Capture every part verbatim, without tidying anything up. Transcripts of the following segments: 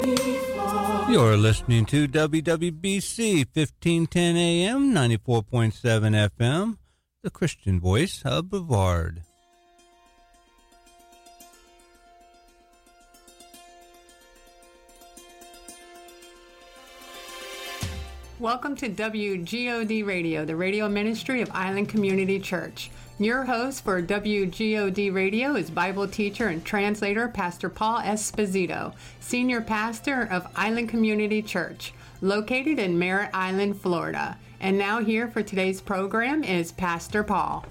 You're listening to W W B C fifteen ten A M, ninety-four point seven F M, the Christian voice of Brevard. Welcome to W G O D Radio, the radio ministry of Island Community Church. Your host for W G O D Radio is Bible teacher and translator Pastor Paul Esposito, senior pastor of Island Community Church, located in Merritt Island, Florida. And now here for today's program is Pastor Paul.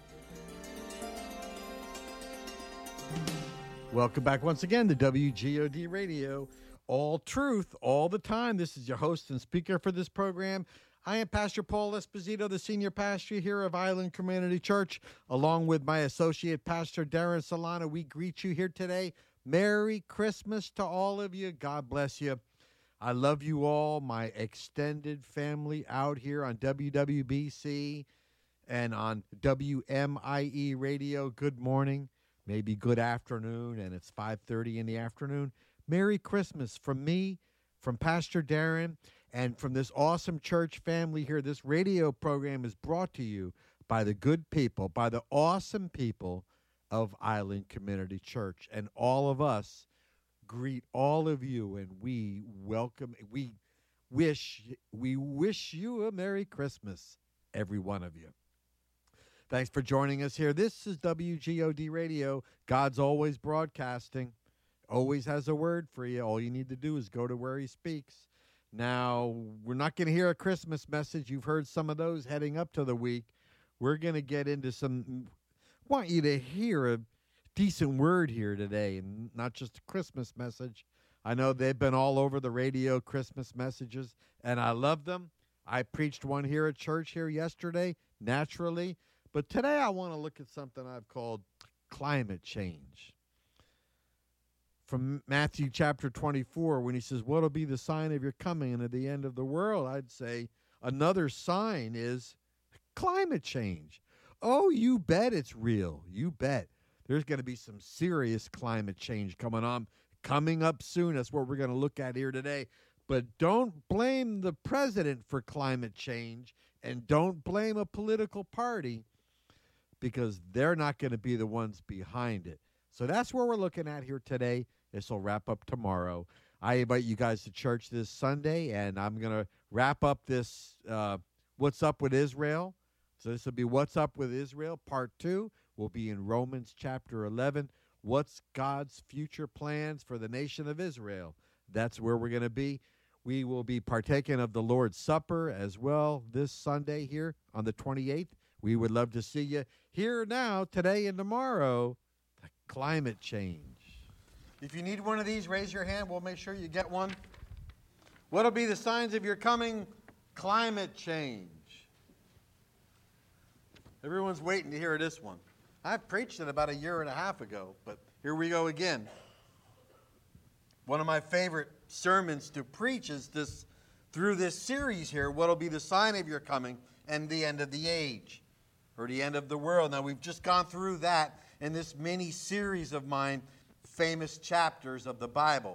Welcome back once again to W G O D Radio. All truth, all the time. This is your host and speaker for this program. I am Pastor Paul Esposito, the senior pastor here of Island Community Church, along with my associate pastor, Darren Solano. We greet you here today. Merry Christmas to all of you. God bless you. I love you all, my extended family out here on W W B C and on W M I E Radio. Good morning, maybe good afternoon, and it's five thirty in the afternoon. Merry Christmas from me, from Pastor Darren, and from this awesome church family here. This radio program is brought to you by the good people, by the awesome people of Island Community Church. And all of us greet all of you, and we welcome, we wish, we wish you a Merry Christmas, every one of you. Thanks for joining us here. This is W G O D Radio. God's always broadcasting. Always has a word for you. All you need to do is go to where he speaks. Now, we're not going to hear a Christmas message. You've heard some of those heading up to the week. We're going to get into some, want you to hear a decent word here today, and not just a Christmas message. I know they've been all over the radio, Christmas messages, and I love them. I preached one here at church here yesterday, naturally. But today I want to look at something I've called climate change. From Matthew chapter twenty-four, when he says, what will be the sign of your coming and of the end of the world? I'd say another sign is climate change. Oh, you bet it's real. You bet. There's going to be some serious climate change coming on, coming up soon. That's what we're going to look at here today. But don't blame the president for climate change, and don't blame a political party, because they're not going to be the ones behind it. So that's where we're looking at here today. This will wrap up tomorrow. I invite you guys to church this Sunday, and I'm going to wrap up this uh, What's Up with Israel. So this will be What's Up with Israel, part two. We'll be in Romans chapter eleven. What's God's future plans for the nation of Israel? That's where we're going to be. We will be partaking of the Lord's Supper as well this Sunday here on the twenty-eighth. We would love to see you here now, today and tomorrow. The climate change. If you need one of these, raise your hand. We'll make sure you get one. What will be the signs of your coming? Climate change. Everyone's waiting to hear this one. I preached it about a year and a half ago, but here we go again. One of my favorite sermons to preach is this, through this series here, what will be the sign of your coming and the end of the age, or the end of the world. Now, we've just gone through that in this mini series of mine, famous chapters of the Bible.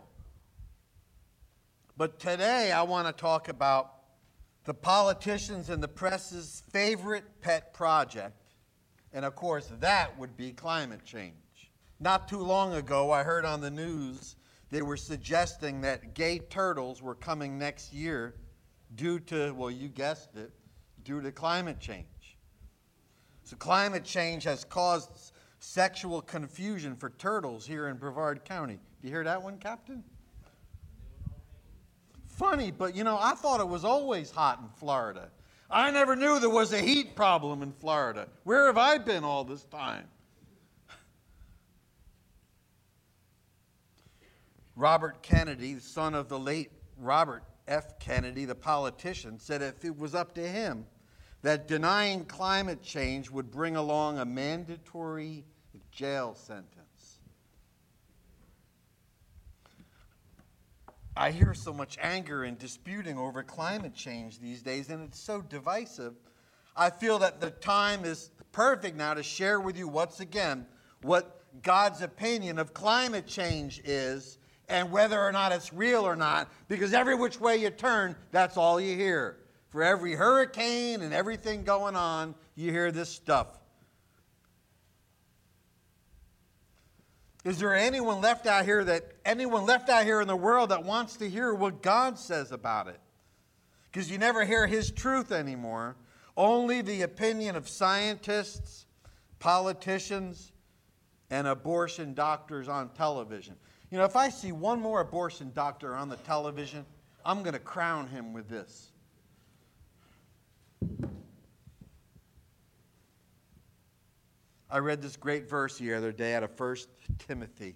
But today I want to talk about the politicians and the press's favorite pet project. And of course, that would be climate change. Not too long ago, I heard on the news they were suggesting that gay turtles were coming next year due to, well, you guessed it, due to climate change. So climate change has caused sexual confusion for turtles here in Brevard County. Do you hear that one, Captain? Funny, but you know, I thought it was always hot in Florida. I never knew there was a heat problem in Florida. Where have I been all this time? Robert Kennedy, the son of the late Robert F. Kennedy, the politician, said if it was up to him, that denying climate change would bring along a mandatory jail sentence. I hear so much anger and disputing over climate change these days, and it's so divisive. I feel that the time is perfect now to share with you once again what God's opinion of climate change is and whether or not it's real or not, because every which way you turn, that's all you hear. For every hurricane and everything going on, you hear this stuff. Is there anyone left out here that anyone left out here in the world that wants to hear what God says about it? Because you never hear his truth anymore. Only the opinion of scientists, politicians, and abortion doctors on television. You know, if I see one more abortion doctor on the television, I'm going to crown him with this. I read this great verse the other day out of First Timothy.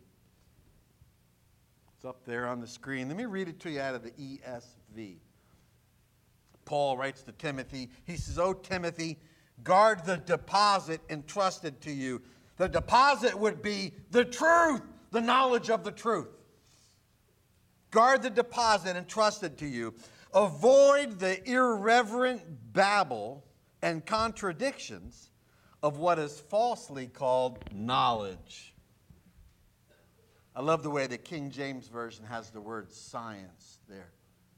It's up there on the screen. Let me read it to you out of the E S V. Paul writes to Timothy. He says, "O Timothy, guard the deposit entrusted to you." The deposit would be the truth, the knowledge of the truth. Guard the deposit entrusted to you. Avoid the irreverent babble and contradictions of what is falsely called knowledge. I love the way the King James Version has the word science there.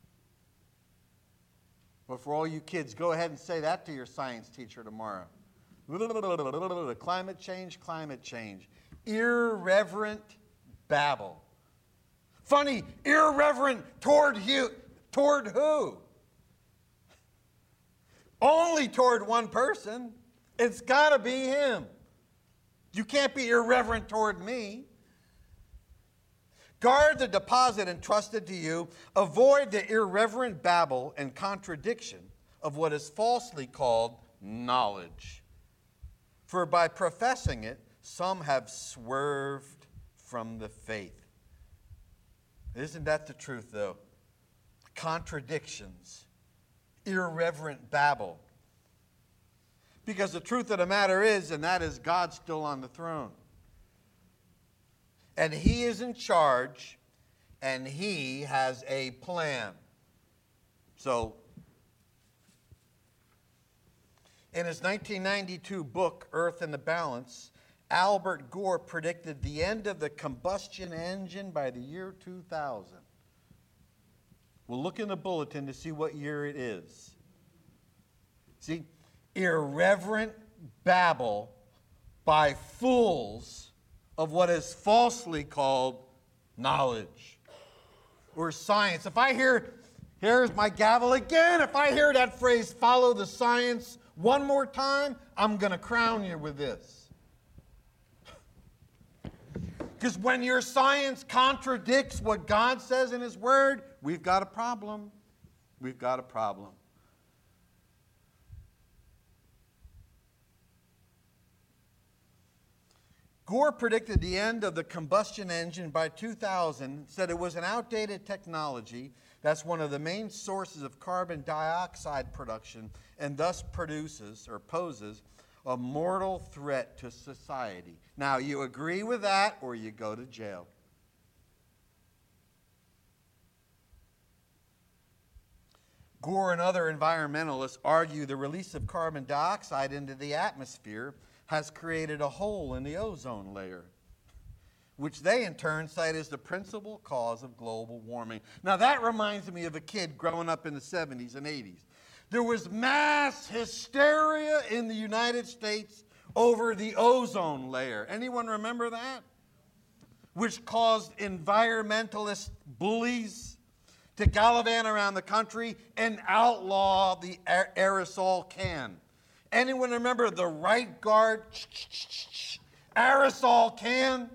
But for all you kids, go ahead and say that to your science teacher tomorrow. Climate change, climate change. Irreverent babble. Funny, irreverent toward you, toward who? Only toward one person. It's got to be him. You can't be irreverent toward me. Guard the deposit entrusted to you. Avoid the irreverent babble and contradiction of what is falsely called knowledge. For by professing it, some have swerved from the faith. Isn't that the truth, though? Contradictions, irreverent babble. Because the truth of the matter is, and that is, God's still on the throne. And he is in charge, and he has a plan. So, in his nineteen ninety-two book, Earth in the Balance, Albert Gore predicted the end of the combustion engine by the year two thousand. We'll look in the bulletin to see what year it is. See, irreverent babble by fools of what is falsely called knowledge or science. If I hear, here's my gavel again, if I hear that phrase, follow the science, one more time, I'm going to crown you with this. Because when your science contradicts what God says in his word, we've got a problem. We've got a problem. Gore predicted the end of the combustion engine by two thousand, said it was an outdated technology that's one of the main sources of carbon dioxide production and thus produces or poses a mortal threat to society. Now, you agree with that or you go to jail. Gore and other environmentalists argue the release of carbon dioxide into the atmosphere has created a hole in the ozone layer, which they in turn cite as the principal cause of global warming. Now that reminds me of a kid growing up in the seventies and eighties. There was mass hysteria in the United States over the ozone layer. Anyone remember that? Which caused environmentalist bullies to gallivant around the country and outlaw the aerosol can. Anyone remember the right guard aerosol can?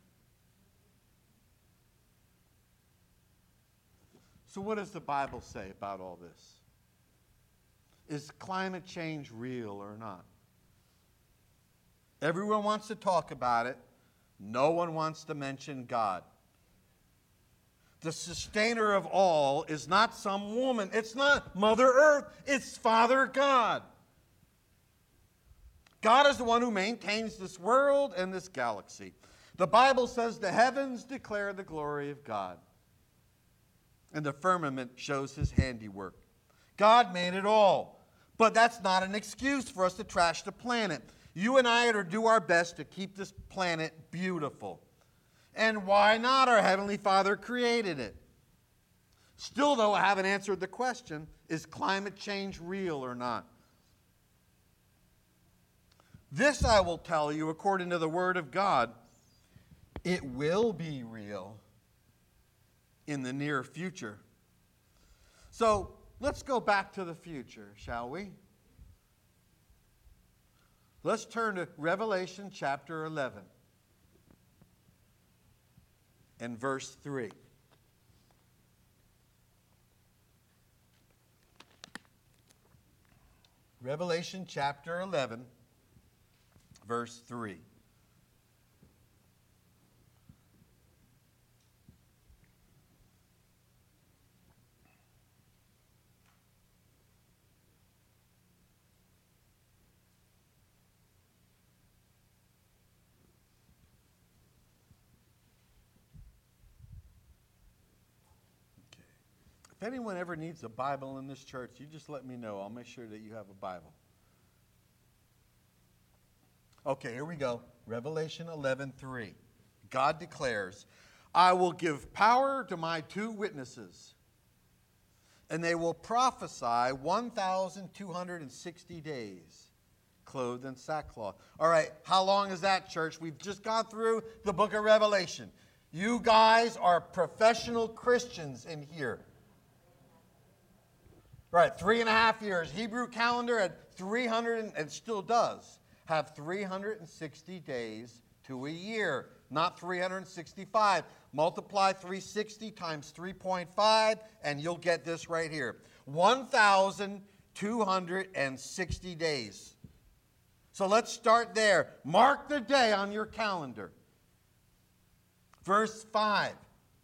So what does the Bible say about all this? Is climate change real or not? Everyone wants to talk about it. No one wants to mention God. The sustainer of all is not some woman. It's not Mother Earth. It's Father God. God is the one who maintains this world and this galaxy. The Bible says the heavens declare the glory of God, and the firmament shows his handiwork. God made it all, but that's not an excuse for us to trash the planet. You and I are to do our best to keep this planet beautiful. And why not? Our Heavenly Father created it. Still, though, I haven't answered the question, is climate change real or not? This I will tell you, according to the Word of God, it will be real in the near future. So, let's go back to the future, shall we? Let's turn to Revelation chapter eleven and verse three. Revelation chapter eleven, verse three. If anyone ever needs a Bible in this church, you just let me know. I'll make sure that you have a Bible. Okay, here we go. Revelation eleven three. God declares, I will give power to my two witnesses, and they will prophesy one thousand two hundred sixty days, clothed in sackcloth. All right, how long is that, church? We've just gone through the book of Revelation. You guys are professional Christians in here. Right, three and a half years. Hebrew calendar had three hundred, and still does, have three hundred sixty days to a year, not three hundred sixty-five. Multiply three hundred sixty times three point five, and you'll get this right here. one thousand two hundred sixty days. So let's start there. Mark the day on your calendar. Verse five.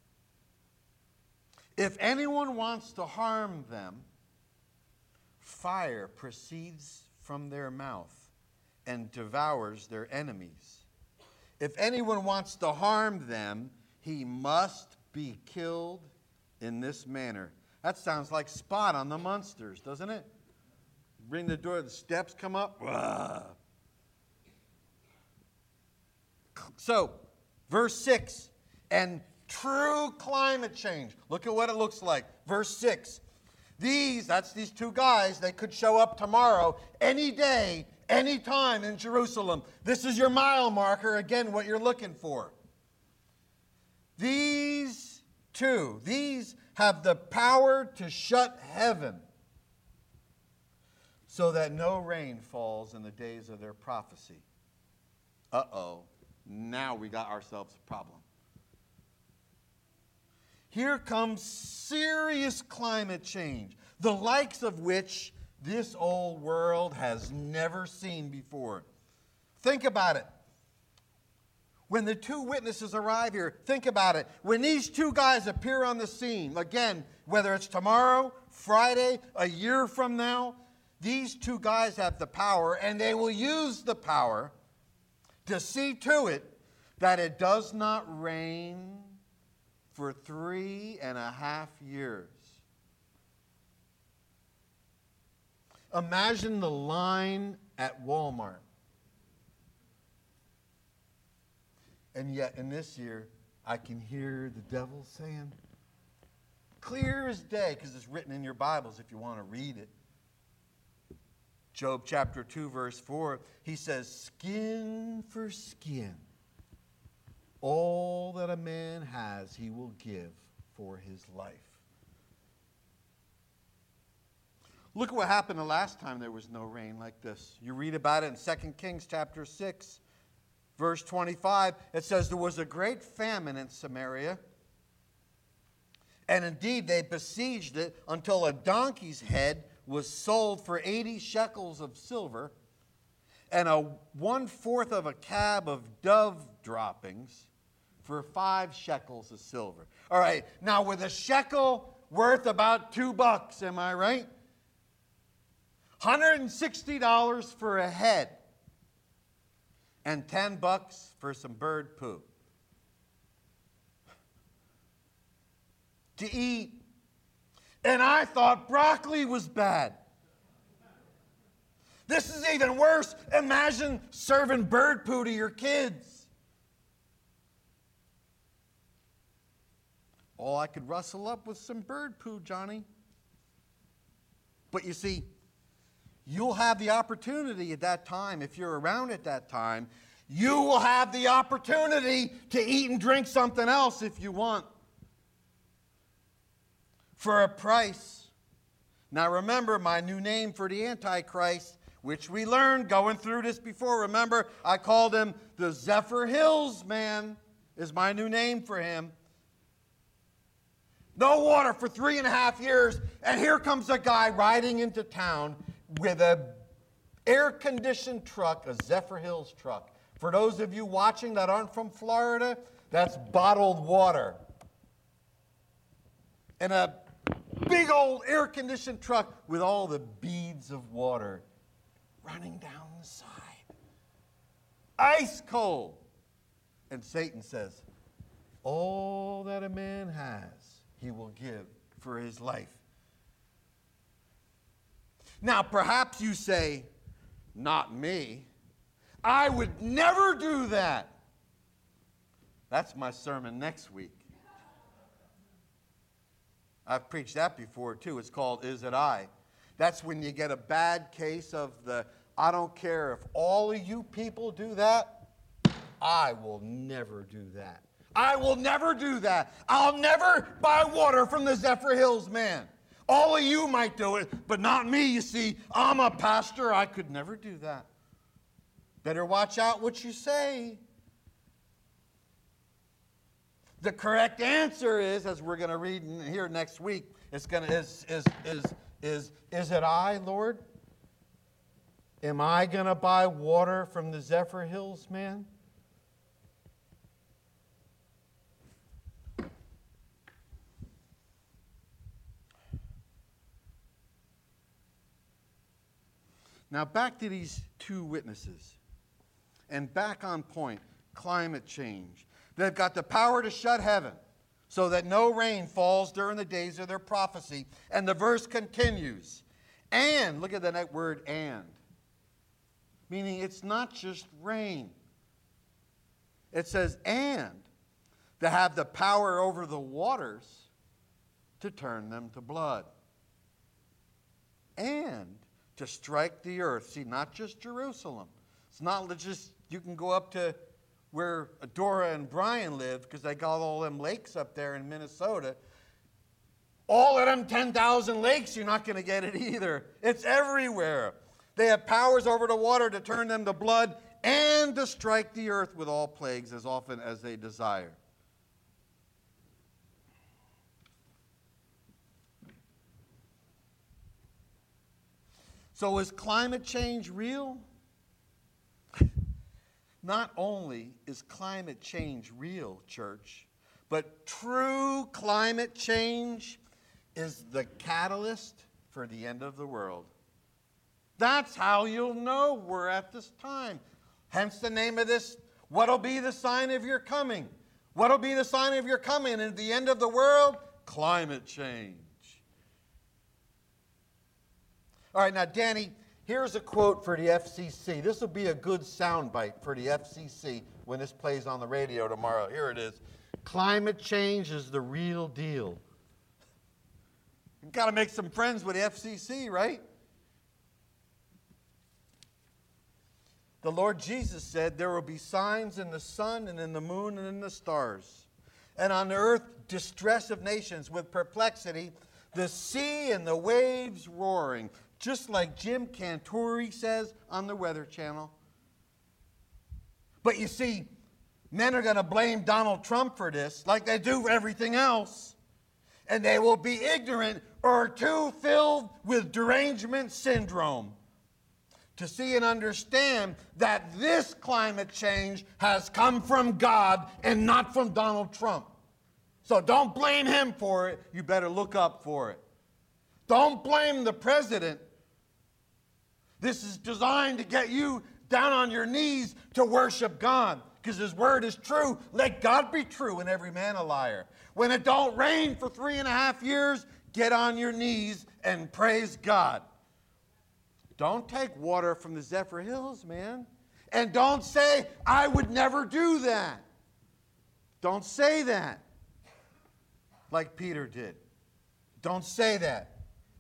If anyone wants to harm them, fire proceeds from their mouth and devours their enemies. If anyone wants to harm them, he must be killed in this manner. That sounds like Spot on the Munsters, doesn't it? Ring the door, the steps come up. Ugh. So, verse six, and true climate change. Look at what it looks like. Verse six. These, that's these two guys, they could show up tomorrow, any day, any time in Jerusalem. This is your mile marker, again, what you're looking for. These two, these have the power to shut heaven so that no rain falls in the days of their prophecy. Uh-oh, now we got ourselves a problem. Here comes serious climate change, the likes of which this old world has never seen before. Think about it. When the two witnesses arrive here, think about it. When these two guys appear on the scene, again, whether it's tomorrow, Friday, a year from now, these two guys have the power, and they will use the power to see to it that it does not rain for three and a half years. Imagine the line at Walmart. And yet in this year, I can hear the devil saying, clear as day, because it's written in your Bibles if you want to read it. Job chapter two, verse four, he says, skin for skin. All that a man has, he will give for his life. Look at what happened the last time there was no rain like this. You read about it in Second Kings chapter six, verse twenty-five. It says, there was a great famine in Samaria, and indeed they besieged it until a donkey's head was sold for eighty shekels of silver, and a one-fourth of a cab of dove droppings for five shekels of silver. All right, now with a shekel worth about two bucks, am I right? one hundred sixty dollars for a head and ten bucks for some bird poop to eat. And I thought broccoli was bad. This is even worse. Imagine serving bird poo to your kids. All I could rustle up was some bird poo, Johnny. But you see, you'll have the opportunity at that time, if you're around at that time, you will have the opportunity to eat and drink something else if you want. For a price. Now remember, my new name for the Antichrist, which we learned going through this before. Remember, I called him the Zephyr Hills man, is my new name for him. No water for three and a half years, and here comes a guy riding into town with a air-conditioned truck, a Zephyr Hills truck. For those of you watching that aren't from Florida, that's bottled water. And a big old air-conditioned truck with all the beads of water running down the side. Ice cold. And Satan says, all that a man has, he will give for his life. Now, perhaps you say, not me. I would never do that. That's my sermon next week. I've preached that before, too. It's called Is It I? That's when you get a bad case of the, I don't care if all of you people do that, I will never do that. I will never do that. I'll never buy water from the Zephyr Hills man. All of you might do it, but not me, you see. I'm a pastor. I could never do that. Better watch out what you say. The correct answer is, as we're going to read here next week, it's going to is is is is is it I, Lord? Am I going to buy water from the Zephyr Hills man? Now back to these two witnesses. And back on point, climate change. They've got the power to shut heaven so that no rain falls during the days of their prophecy. And the verse continues. And, look at the next word, and. Meaning it's not just rain. It says, and to have the power over the waters to turn them to blood. And to strike the earth. See, not just Jerusalem. It's not just, you can go up to where Dora and Brian live, because they got all them lakes up there in Minnesota. All of them ten thousand lakes, you're not going to get it either. It's everywhere. They have powers over the water to turn them to blood and to strike the earth with all plagues as often as they desire. So is climate change real? Not only is climate change real, church, but true climate change is the catalyst for the end of the world. That's how you'll know we're at this time. Hence the name of this, what'll be the sign of your coming? What'll be the sign of your coming at the end of the world? Climate change. All right, now, Danny, here's a quote for the F C C. This will be a good soundbite for the F C C when this plays on the radio tomorrow. Here it is. Climate change is the real deal. You've got to make some friends with the F C C, right? The Lord Jesus said there will be signs in the sun and in the moon and in the stars. And on the earth, distress of nations with perplexity, the sea and the waves roaring. Just like Jim Cantore says on the Weather Channel. But you see, men are going to blame Donald Trump for this, like they do for everything else. And they will be ignorant or too filled with derangement syndrome to see and understand that this climate change has come from God and not from Donald Trump. So don't blame him for it. You better look up for it. Don't blame the president. This is designed to get you down on your knees to worship God, because his word is true. Let God be true and every man a liar. When it don't rain for three and a half years, get on your knees and praise God. Don't take water from the Zephyr Hills, man. And don't say, I would never do that. Don't say that. like Peter did. Don't say that.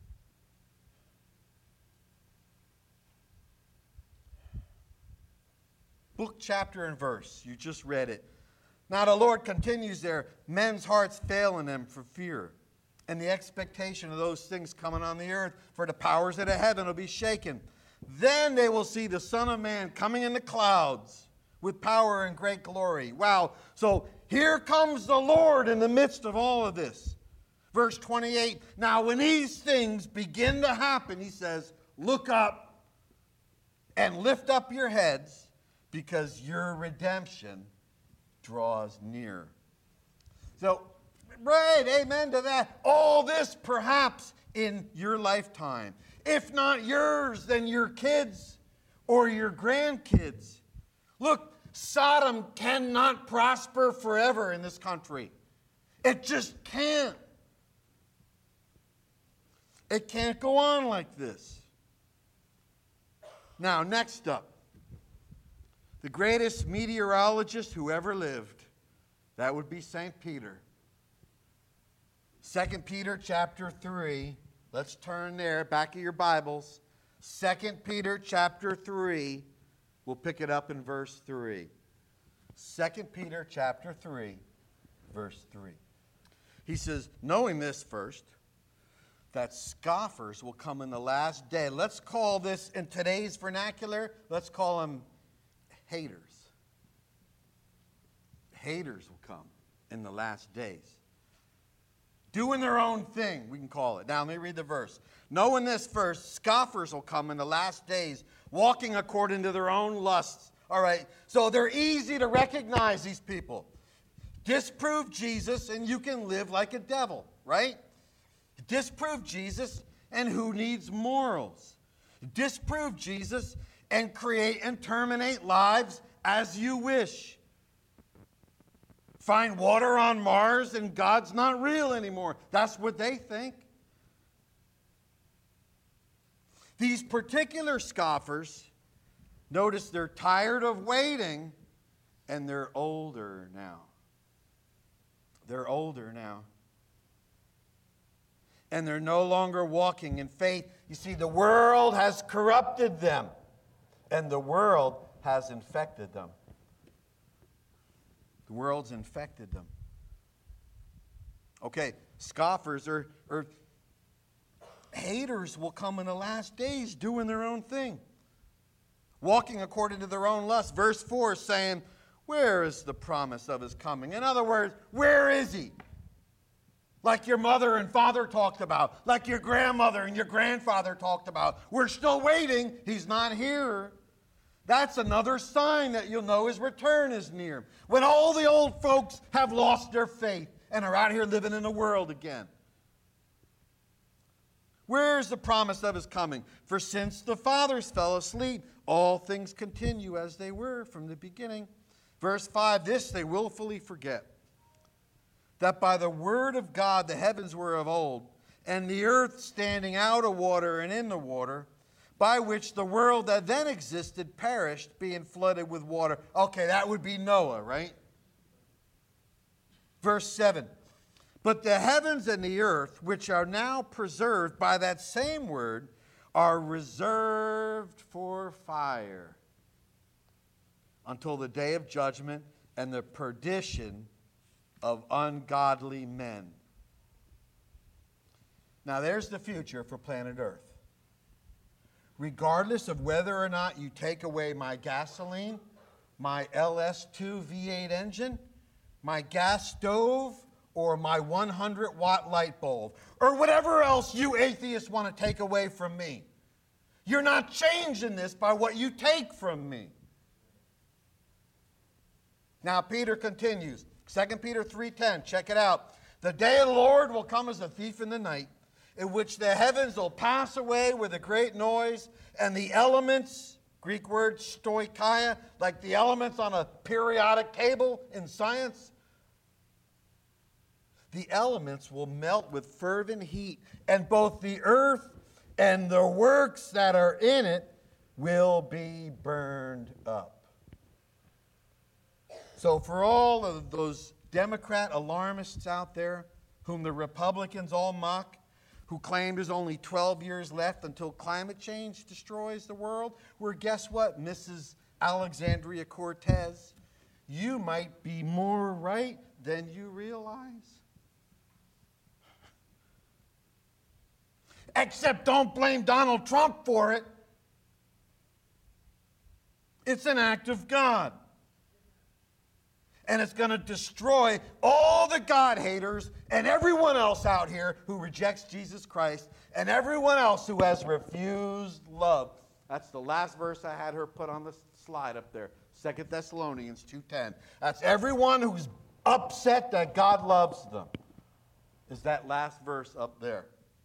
Book, chapter, and verse. You just read it. Now the Lord continues there. Men's hearts fail in them for fear, and the expectation of those things coming on the earth, for the powers of the heaven will be shaken. Then they will see the Son of Man coming in the clouds with power and great glory. Wow. So here comes the Lord in the midst of all of this. Verse twenty-eight. Now when these things begin to happen, he says, look up and lift up your heads, because your redemption draws near. So, right, amen to that. All this perhaps in your lifetime. If not yours, then your kids or your grandkids. Look, Sodom cannot prosper forever in this country. It just can't. It can't go on like this. Now, next up. The greatest meteorologist who ever lived, that would be Saint Peter. Second Peter chapter three. Let's turn there, back of your Bibles. Second Peter chapter three. We'll pick it up in verse three. Second Peter chapter three, verse three. He says, knowing this first, that scoffers will come in the last day. Let's call this, in today's vernacular, let's call them haters. Haters will come in the last days. Doing their own thing, we can call it. Now, let me read the verse. Knowing this first, scoffers will come in the last days, walking according to their own lusts. All right, so they're easy to recognize, these people. Disprove Jesus, and you can live like a devil, right? Disprove Jesus, and who needs morals? Disprove Jesus, and create and terminate lives as you wish. Find water on Mars and God's not real anymore. That's what they think. These particular scoffers, notice they're tired of waiting and they're older now. They're older now. And they're no longer walking in faith. You see, the world has corrupted them. And the world has infected them. The world's infected them. Okay, scoffers or, or haters will come in the last days doing their own thing. Walking according to their own lust. Verse four is saying, where is the promise of his coming? In other words, where is he? Like your mother and father talked about. Like your grandmother and your grandfather talked about. We're still waiting. He's not here. That's another sign that you'll know his return is near. When all the old folks have lost their faith and are out here living in the world again. Where is the promise of his coming? For since the fathers fell asleep, all things continue as they were from the beginning. Verse five, this they willfully forget, that by the word of God the heavens were of old, and the earth standing out of water and in the water, by which the world that then existed perished, being flooded with water. Okay, that would be Noah, right? Verse seven. But the heavens and the earth, which are now preserved by that same word, are reserved for fire until the day of judgment and the perdition of ungodly men. Now there's the future for planet Earth. Regardless of whether or not you take away my gasoline, my L S two V eight engine, my gas stove, or my one hundred watt light bulb, or whatever else you atheists want to take away from me. You're not changing this by what you take from me. Now Peter continues. Second Peter three ten, check it out. The day of the Lord will come as a thief in the night, in which the heavens will pass away with a great noise, and the elements, Greek word stoicheia, like the elements on a periodic table in science, the elements will melt with fervent heat, and both the earth and the works that are in it will be burned up. So for all of those Democrat alarmists out there whom the Republicans all mock, who claim there's only twelve years left until climate change destroys the world, where guess what, Missus Alexandria Cortez? You might be more right than you realize. Except don't blame Donald Trump for it. It's an act of God. And it's going to destroy all the God haters and everyone else out here who rejects Jesus Christ and everyone else who has refused love. That's the last verse I had her put on the slide up there. Second Thessalonians two ten. That's everyone who's upset that God loves them. Is that last verse up there.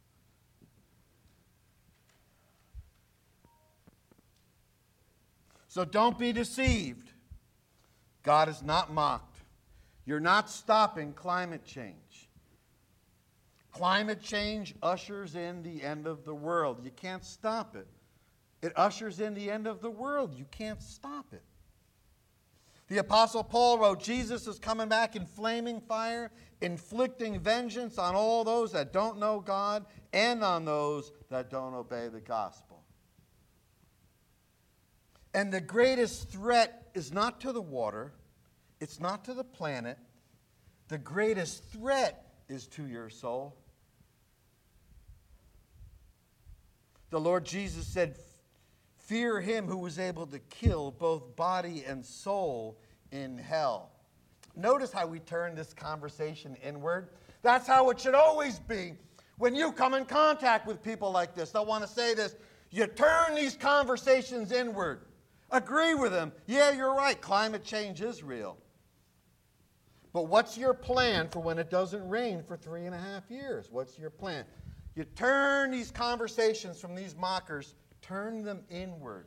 So don't be deceived. God is not mocked. You're not stopping climate change. Climate change ushers in the end of the world. You can't stop it. It ushers in the end of the world. You can't stop it. The Apostle Paul wrote, Jesus is coming back in flaming fire, inflicting vengeance on all those that don't know God and on those that don't obey the gospel. And the greatest threat is not to the water, it's not to the planet. The greatest threat is to your soul. The Lord Jesus said, fear him who was able to kill both body and soul in hell. Notice how we turn this conversation inward. That's how it should always be. When you come in contact with people like this, I want to say this, you turn these conversations inward. Agree with them. Yeah, you're right. Climate change is real. But what's your plan for when it doesn't rain for three and a half years? What's your plan? You turn these conversations from these mockers, turn them inward.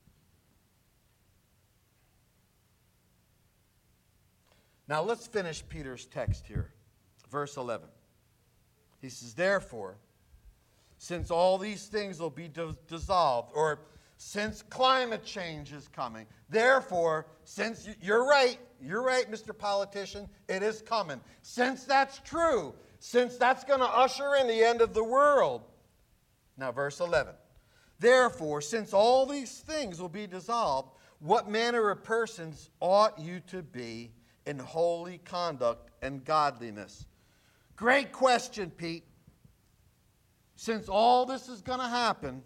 Now let's finish Peter's text here. Verse eleven. He says, therefore, since all these things will be dis- dissolved, or since climate change is coming, therefore, since you, you're right, you're right, Mister Politician, it is coming. Since that's true, since that's going to usher in the end of the world. Now, verse eleven. Therefore, since all these things will be dissolved, what manner of persons ought you to be in holy conduct and godliness? Great question, Pete. Since all this is going to happen,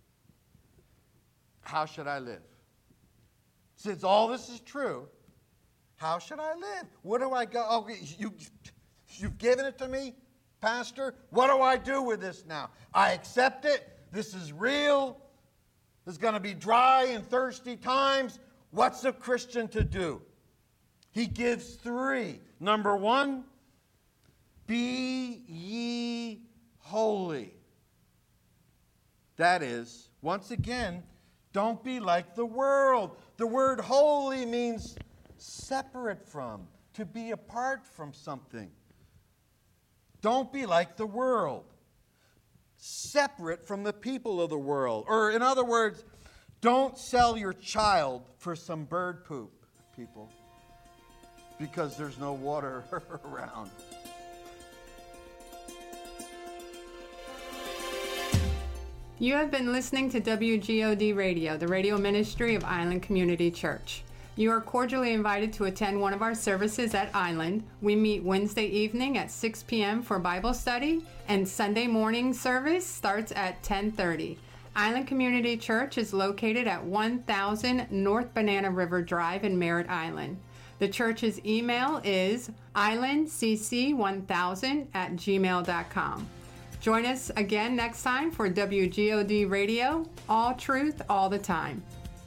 how should I live? Since all this is true, how should I live? What do I go? Oh, you, you've given it to me, Pastor. What do I do with this now? I accept it. This is real. There's going to be dry and thirsty times. What's a Christian to do? He gives three. Number one, be ye holy. That is, once again, don't be like the world. The word holy means separate from, to be apart from something. Don't be like the world. Separate from the people of the world. Or in other words, don't sell your child for some bird poop, people, because there's no water around. You have been listening to W G O D Radio, the radio ministry of Island Community Church. You are cordially invited to attend one of our services at Island. We meet Wednesday evening at six p.m. for Bible study, and Sunday morning service starts at ten thirty. Island Community Church is located at one thousand North Banana River Drive in Merritt Island. The church's email is island c c one thousand at gmail dot com. Join us again next time for W G O D Radio, all truth, all the time.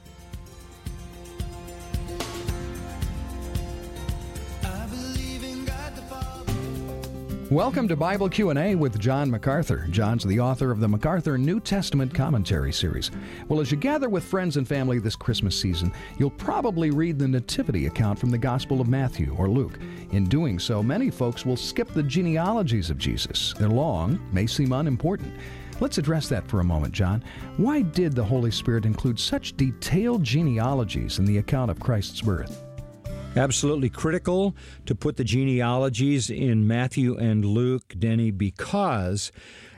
Welcome to Bible Q and A with John MacArthur. John's the author of the MacArthur New Testament Commentary Series. Well, as you gather with friends and family this Christmas season, you'll probably read the Nativity account from the Gospel of Matthew or Luke. In doing so, many folks will skip the genealogies of Jesus. They're long, may seem unimportant. Let's address that for a moment, John. Why did the Holy Spirit include such detailed genealogies in the account of Christ's birth? Absolutely critical to put the genealogies in Matthew and Luke, Denny, because